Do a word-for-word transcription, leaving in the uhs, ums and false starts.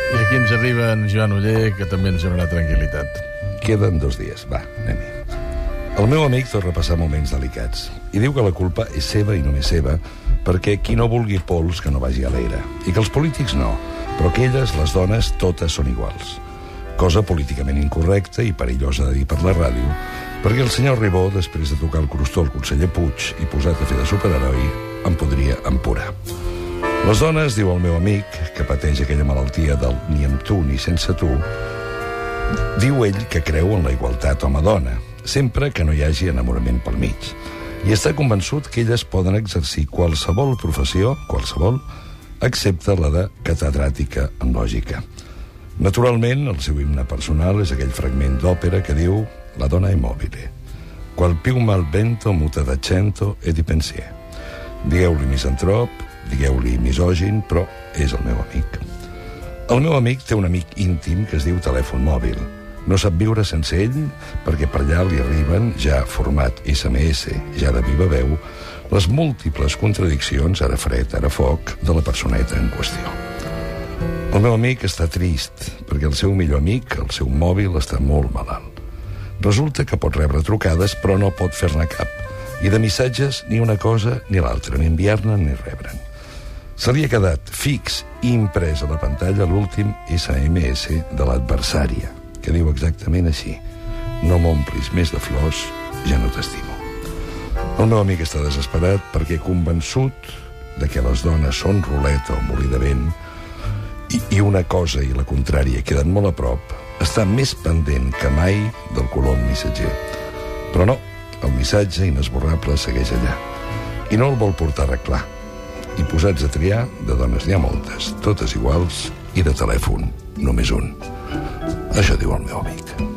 I aquí ens arriba en Joan Oller, que també ens donarà tranquil·litat. Queden dos dies. Va, anem-hi. El meu amic tot repassar moments delicats i diu que la culpa és seva i només seva perquè qui no vulgui pols que no vagi a l'era i que els polítics no, però que elles, les dones, totes són iguals. Cosa políticament incorrecta i perillosa de dir per la ràdio perquè el senyor Ribó, després de tocar el crostó al conseller Puig i posat a fer de superheroi, em podria empurar. Les dones, diu el meu amic, que pateix aquella malaltia del ni amb tu ni sense tu, diu ell que creu en la igualtat home-dona, sempre que no hi hagi enamorament pel mig. I està convençut que elles poden exercir qualsevol professió, qualsevol, excepte la de catedràtica en lògica. Naturalment, el seu himne personal és aquell fragment d'òpera que diu «La donna è mobile, qual piuma al vento muta d'accento e di pensier». Digueu-li misantrop, digueu-li misògin, però és el meu amic. El meu amic té un amic íntim que es diu telèfon mòbil. No sap viure sense ell perquè per allà li arriben, ja format esse eme esse, ja de viva veu, les múltiples contradiccions, ara fred, ara foc, de la personeta en qüestió. El meu amic està trist perquè el seu millor amic, el seu mòbil, està molt malalt. Resulta que pot rebre trucades però no pot fer-ne cap. I de missatges ni una cosa ni l'altra, ni enviar-ne ni rebre'n. Se li ha quedat fix i imprès a la pantalla l'últim esse eme esse de l'adversària, que diu exactament així: no m'omplis més de flors, ja no t'estimo. El meu amic està desesperat perquè convençut de que les dones són ruleta o molí de vent i, i una cosa i la contrària queden molt a prop, està més pendent que mai del colom missatger. Però no, el missatge inesborrable segueix allà i no el vol portar a arreglar. I posats a triar, de dones n'hi ha moltes, totes iguals, i de telèfon només un. Això diu el meu amic.